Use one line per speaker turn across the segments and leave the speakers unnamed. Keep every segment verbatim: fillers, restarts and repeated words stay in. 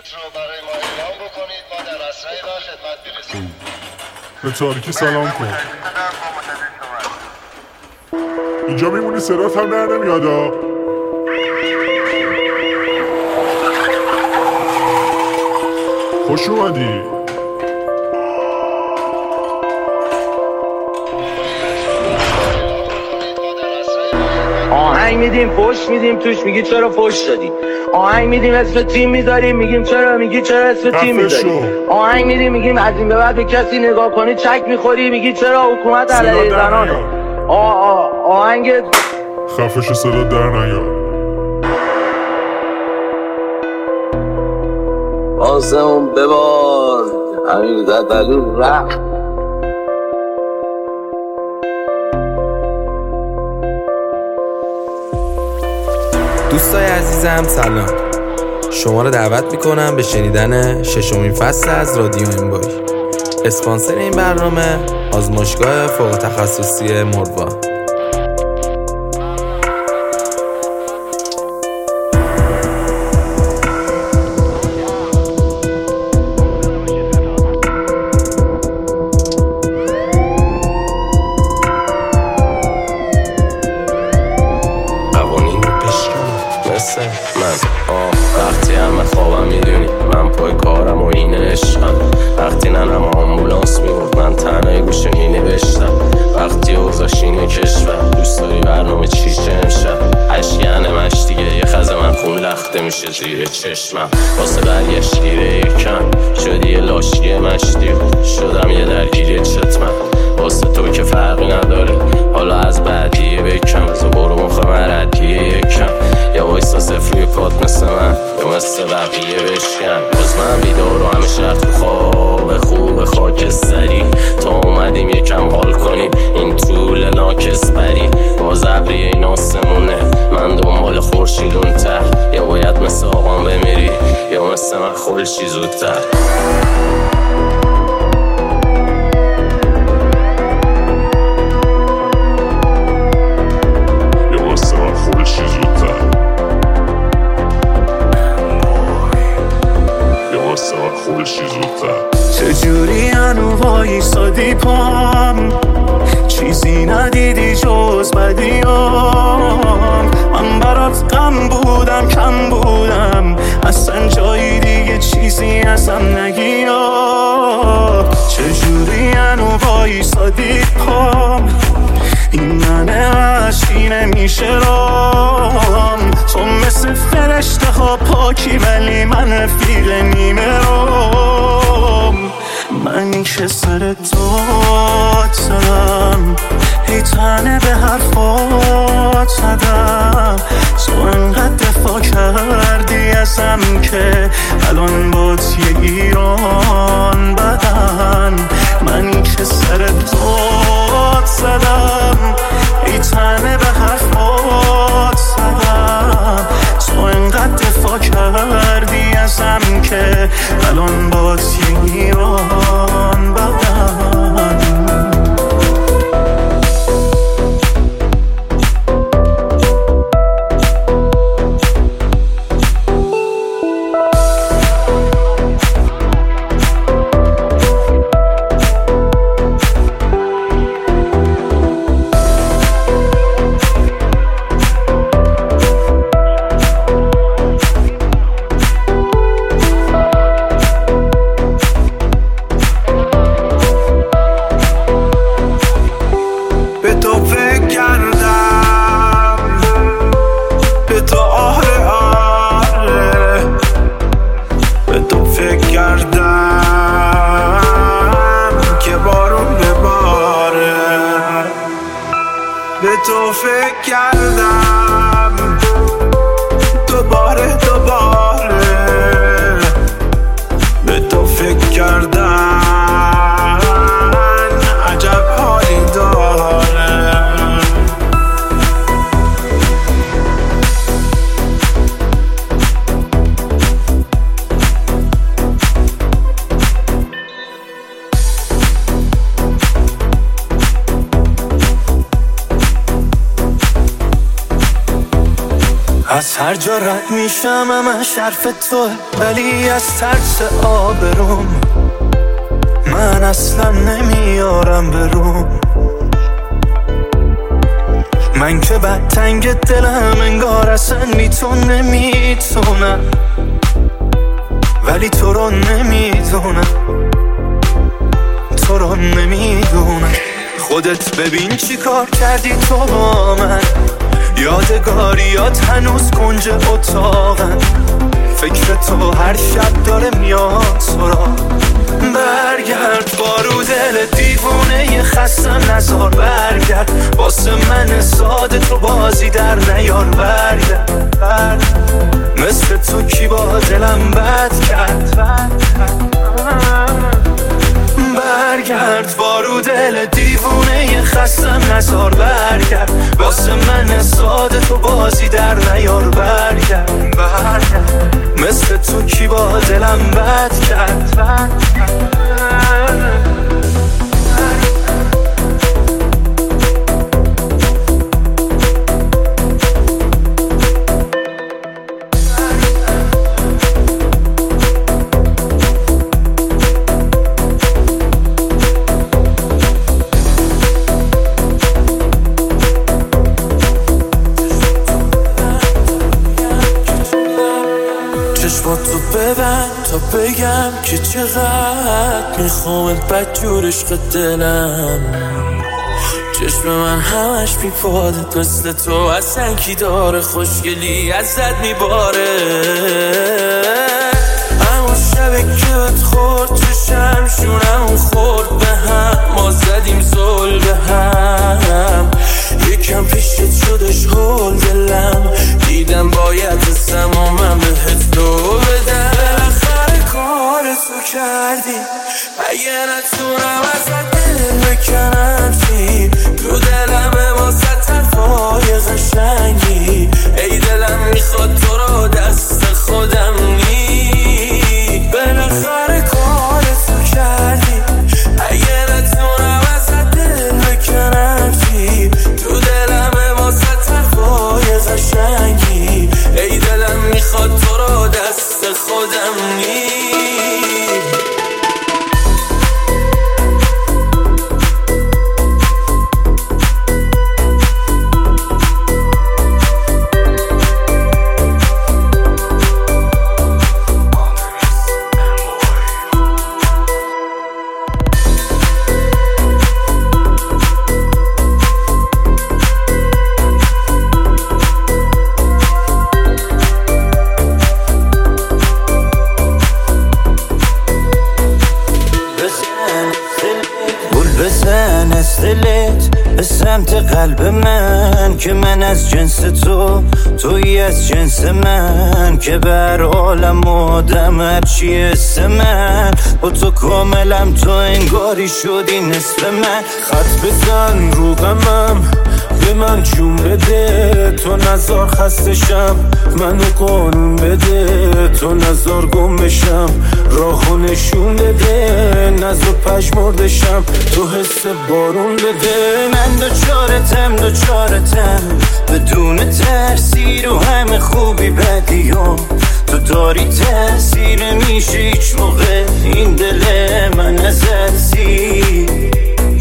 رو برای ما اعلام بکنید ما در اسرع وقت خدمت میرسیم.
به تاریکی سلام کن. اینجا میمونی صدات هم در نمیادا. خوش اومدی.
آهنگ میدیم فوش میدیم توش میگی چرا فوش دادی. آهنگ میدیم اسم تیم میذاریم میگیم چرا میگی چرا اسم تیم میذاریم. آهنگ میدیم میگیم از این به بعد به کسی نگاه کنی چک میخوری میگی چرا حکومت علیه زنانه. آه آه آهنگ
خفش صدا در نیار.
آسمون ببار همین ددلو رفت.
دوستای عزیزم سلام، شما رو دعوت میکنم به شنیدن ششمین فصل از رادیو امبای. اسپانسر این برنامه آزمایشگاه فوق تخصصی موروا.
وقتی همه خوابم میدونی من پای کارم و این عشقم. وقتی ننم آمبولانس میبرد من تنهای گوش اینه بشتم. وقتی اوزاش اینه کشور دوست داری برنامه چیشه امشب. عشقیانه مش دیگه یه خز من خون لخته میشه زیر چشمم. واسه برگشت گیره یکم شدی یه لاشگی مشتی شدم یه درگیری چتمم. واسه تو که فرقی نداره حالا از بعدیه بکم. از برو مخه مردیه یکم یا وایسا صفر روی پات مثل من یا مثل بقیه بشکن. باز من بیدار و همه شرط خواب خوب خاکستری تا اومدیم یکم حال کنیم این طول ناکس بری. باز ابریه این آسمونه من دنبال خورشیدون ته. یا باید مثل آقام بمیری یا مثل من خلشی زودتر.
چجوری هنو وایسادی پام چیزی ندیدی جز بدیام. من برات غم بودم کم بودم اصلا جایی دیگه چیزی ازم نگی. چجوری هنو وایسادی پام این منه عشقی نمیشه رام. تو مثل فرشته ها پاکی ولی من رفیق نیمه رام. من که سر داد زدم هی تنه به حرفات زدم. تو انقدر دفاع کردی ازم که الان بات یه ایران بدن. من که سر داد زدم هی تنه به حرفات زدم. تو انقدر دفاع کردی ازم که الان بات یه ایران بدن. از هر جا رد میشم همش حرف توه، ولی از ترس آبروم من اصلا نمیارم بروم. من که بد تنگ دلم انگار اصلا بی تو نمیتونم، ولی تو رو نمیدونم، تو رو نمیدونم. خودت ببین چی کار کردی تو با من، یادگاریات هنوز کنج اتاقن، فکر تو هر شب داره میاد سرا. برگرد بارو دل دیوونه خستم نزار، برگرد واسه من ساده تو بازی در نیار. برگرد مثل تو کی با دلم بد کرد. برگرد بارو دل دیوونه خستم نزار، برگرد واسه من ساده تو بازی در نیار. برگرد برگرد مثل تو کی با دلم بد کرد.
تو ببند تا بگم که چقدر میخوامت بدجور عشق دلم. چشم من همش میپادت مثل تو، اصلا کی داره خوشگلی ازت میباره. اما شبه که بهت خورد چشم شونم خورد به هم، ما زدیم زل به هم. یکم پیشت شدش هول دلم، دیدم باید رسم و من بهت دو بدم. بالاخره کار تو کردی، اگه نتونم ازت دل بکنم چی، تو دلم واسه طرفای قشنگی. ای دلم میخواد تو رو دست خودم نی. بالاخره کار تو کردی، اگه نتونم ازت دل بکنم چی، تو دلم واسه طرفای قشنگی. ای دلم میخواد تو رو دست خودم نی.
به سمت قلب من که من از جنس تو، توی از جنس من، که بر عالم آدم هرچی اسم من. با تو کاملم تو انگاری شدی نصف من. خط بزن رو غمم به من جون بده، تو نزار خستشم منو قانون بده. تو نزار گم بشم راهو نشون بده، نزار پشمردشم تو حس بارون بده. من دوچارتم دوچارتم بدون ترسی، رو همه خوبی بدیام تو داری تأثیر. میشه هیچ موقع این دل من ازت سیر.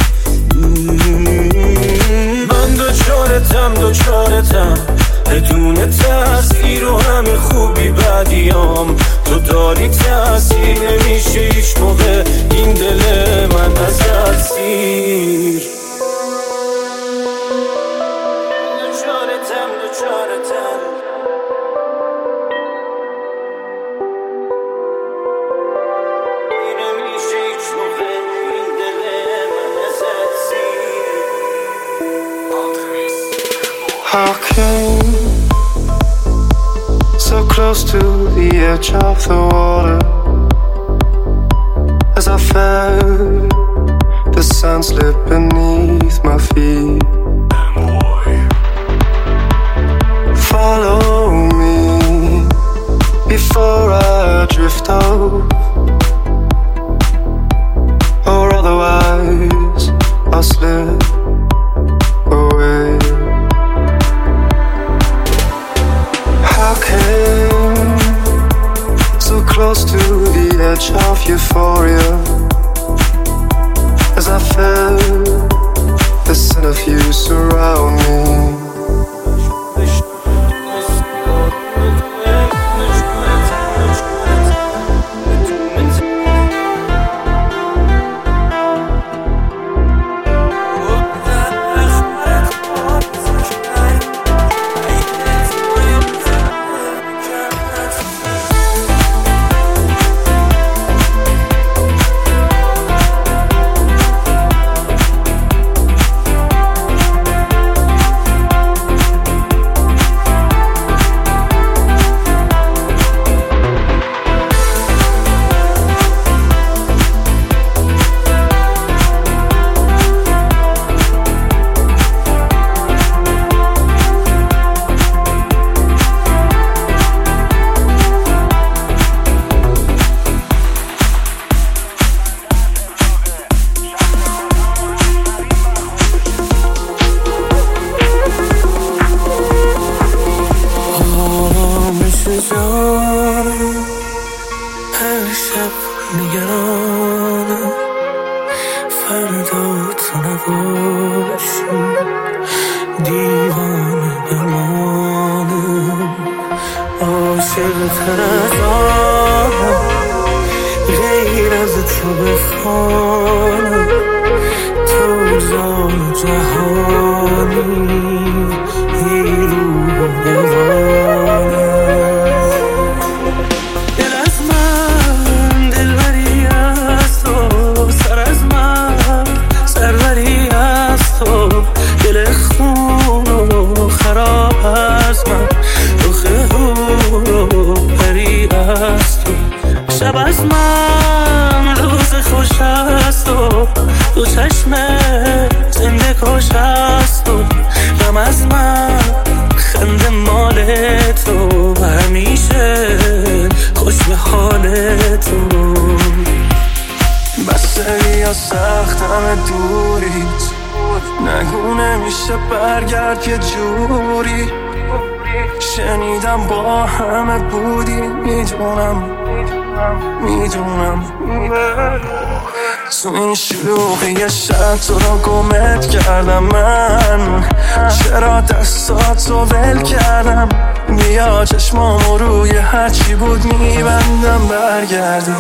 من دوچارتم دوچارتم بدون تأثیر، رو همه خوبی بدیام تو داری تأثیر. نمیشه هیچ موقع این دل من ازت سیر. دوچارتم دوچارتم نمیشه هیچ موقع این دل من ازت سیر.
I came so close to the edge of the water, as I felt the sun slip beneath my feet. Follow me before I drift off, or otherwise I'll slip away. I came so close to the edge of euphoria, as I felt the scent of you surround me.
تو این شلوغی شب تو رو گمت کردم من، چرا دستاتو ول کردم؟ بیا چشمامو روی هرچی بود میبندم برگردی،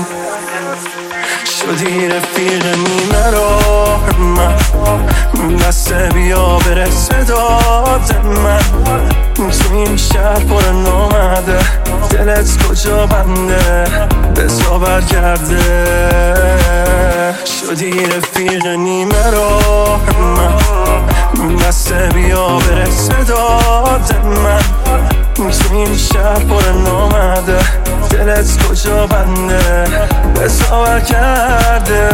شدی رفیق نیمه راه من، دست بیا برسه داد من. تو این شهر پر نامده، دلت کجا بنده بزا برگرده، شدی رفیق نیمه راه من، دست بیا برسه داد من. تو این شهر پر نامده، دلت کجا بنده بزا برگرده.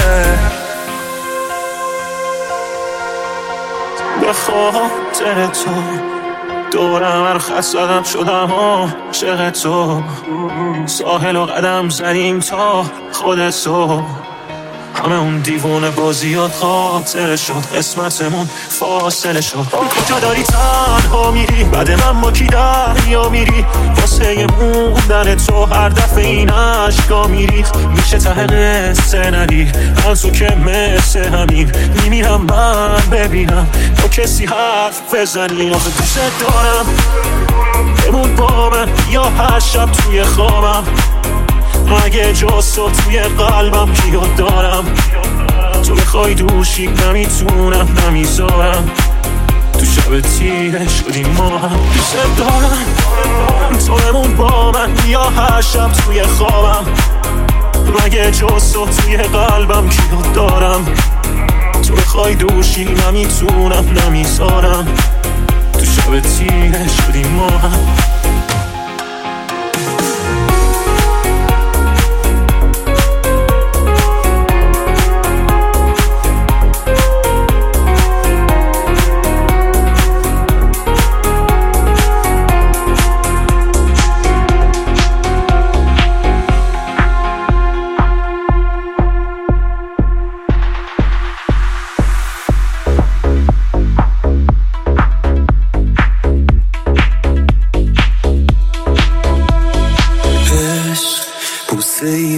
به خاطر تو دورم هر خط زدم شدم عاشق تو، ساحل و قدم زدیم تا خودتو، همه اون دیوونه بازیات خاطره شد، قسمتمون فاصله شد. کجا داری تنها میری بعد من با کی دریا میری؟ واسه موندن تو هر دفعه این عشقا میریخ، میشه ته قصه ندی من تو که مثل همین میمیرم من ببینم تو کسی حرف بزنی. آخه دوست دارم بمون با من یا هر شب توی خوابم، اگه جز تو توی قلبم کیو دارم؟ تو بخوای دوشی نمیتونم نمیذارم، تو شب تیره شدیم ما هم. دوست دارم تو بمون با من یا هر شب توی خوابم، اگه جز تو توی قلبم کیو دارم؟ تو بخوای دوشی نمیتونم نمیذارم، تو شب تیره شدیم ما هم.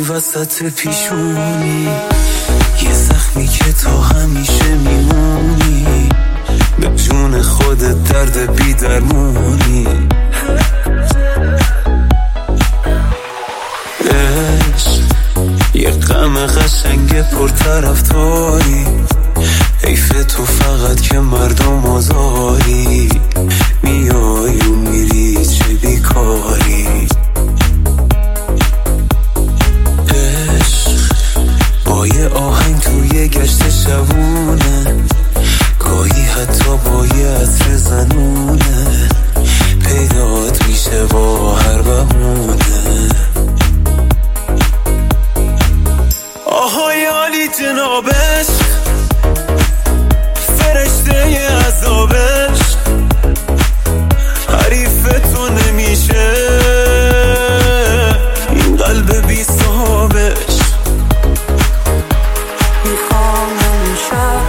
وسط پیشونی، یه زخمی که تو همیشه میمونی، به جون خودت درد بی درمونی. عشق یه غم قشنگ پرطرفداری، حیف تو فقط که مردم آزاری، میای و میری چه بیکاری. عشق با یه آهنگ توی گشت شبونه، گاهی حتی با یه عطر زنونه، پیدات میشه با هر بهونه. آهای عالی جنابش، فرشته ی عذابش، حریفتون نمیشه این قلب بی صاحبش.
میخوام نمیشه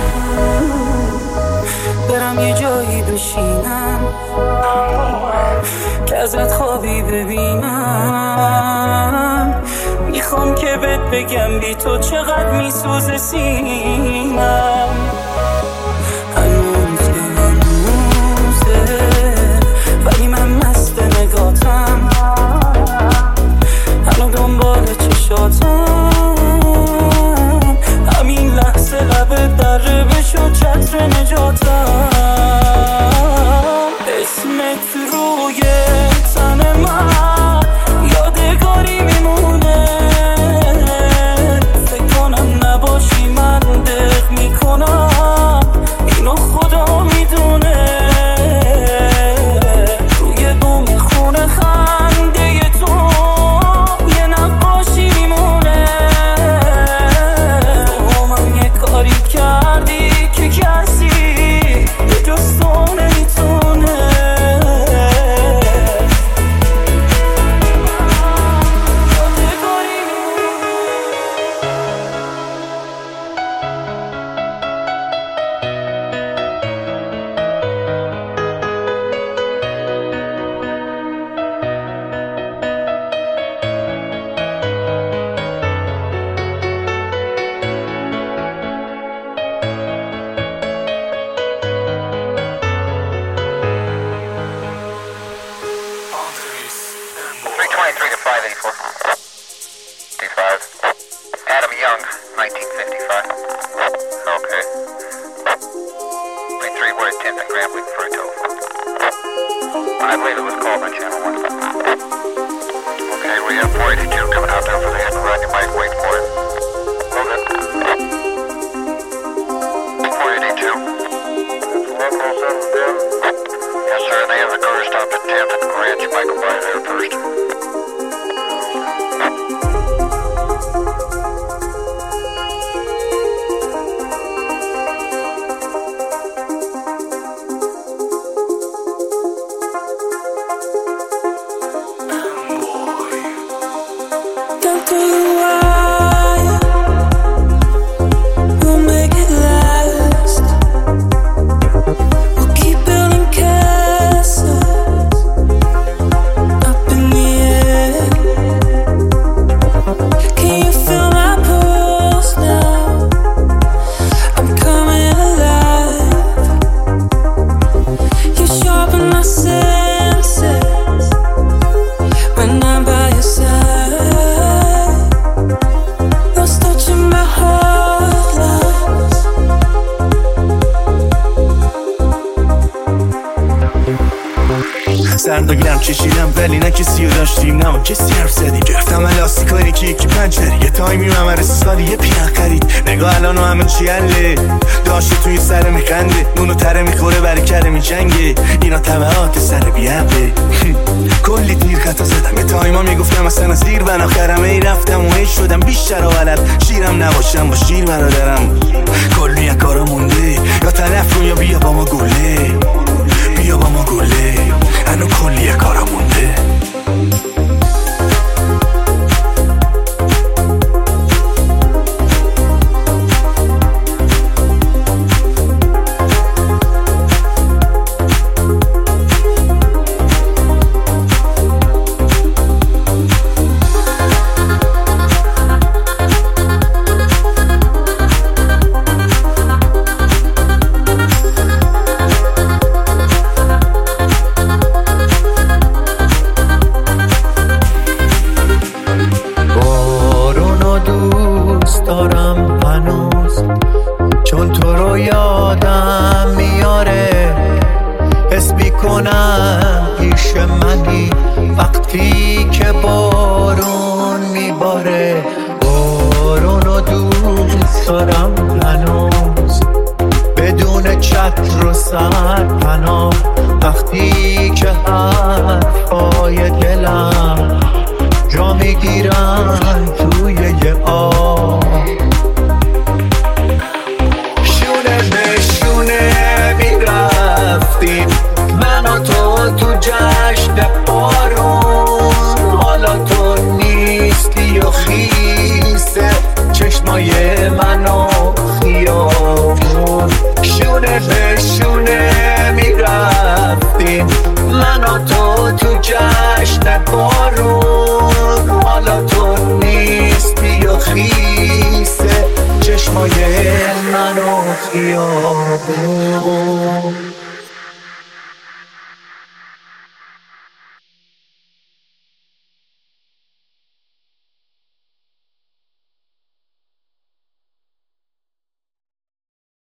برم یه جایی بشینم که ازت خوابی ببینم، میخوام که بهت بگم بی تو چقدر میسوزه سینم. هنوز که هنوزه ولی من مست نگاتم، هنو دنبال چشاتم، همین لحظه لبت دره بشو چتر نجاتم. اسمت روی تن من یادگاری میمونه، فکر کنم نباشی من دق میکنم، اینو خدا میدونه. روی بوم خونه خنده تو یه نقاشی میمونه، تو من یه کاری کردی که کسی به جز تو نمیتونه.
سرد و گرم کشیدم ولی نه کسی رو داشتیم، نه با کسی حرف زدیم. گرفتم الاستیکاری که یکی پنجره، یه تایمی ممر سالی یه پیان خرید. نگاه الان و همه چی حله، داشته توی سر میخنده، نونو تره میخوره برای کره میجنگه. اینا طبعات سر بیعقه کلی تیر خطا زدم، یه تایما میگفتم اصلا از دیر بنا خرم. ای رفتم و ای شدم بیشتر و ولد، شیرم نباشم با شیر برادرم. کلی یک کارا مونده، یا طرف رو یا بیا با ما گله، بیا با ما گله، هنو کلی کارا مونده.
سر پناه وقتی که حرفای دلم جا میگیرن توی یه آب شونه به شونه میرفتیم من و تو تو جشن بارون حالا تو نیستی و خیسه چشمای من و خیابون شونه به شونه میرفتیم من و تو تو جشن بارون حالا تو نیستی و خیسه چشمای من و خیابون